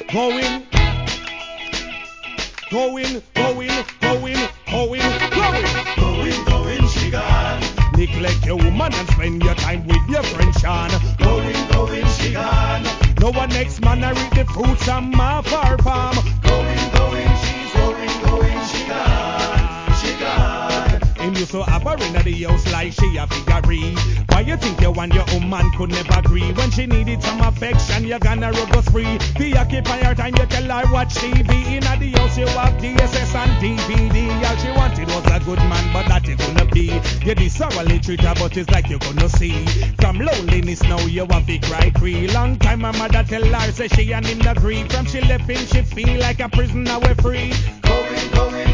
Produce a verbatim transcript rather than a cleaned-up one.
going, going, going, going, going, going, Going, going, she gone. Neglect your woman and spend your time with your friend Sean. Going, going, she gone. No one next man I reap the fruits of my far farm. Going, going, she's going, going, she gone. She gone. Him used to have her in the house like she a figurine. Why you think you and your own man could never agree? When she needed some affection, you gonna road go spree. Preoccupy her time, you tell her watch T V. In the house you have D S S and D V D. All she wanted was a good man, but that it gonna be. You disorderly treat her, but it's like you're gonna see. From loneliness now you have to cry free. Long time my mother tell her, say she and him agree. From she left him, she feel like a prisoner we're free. Going, going,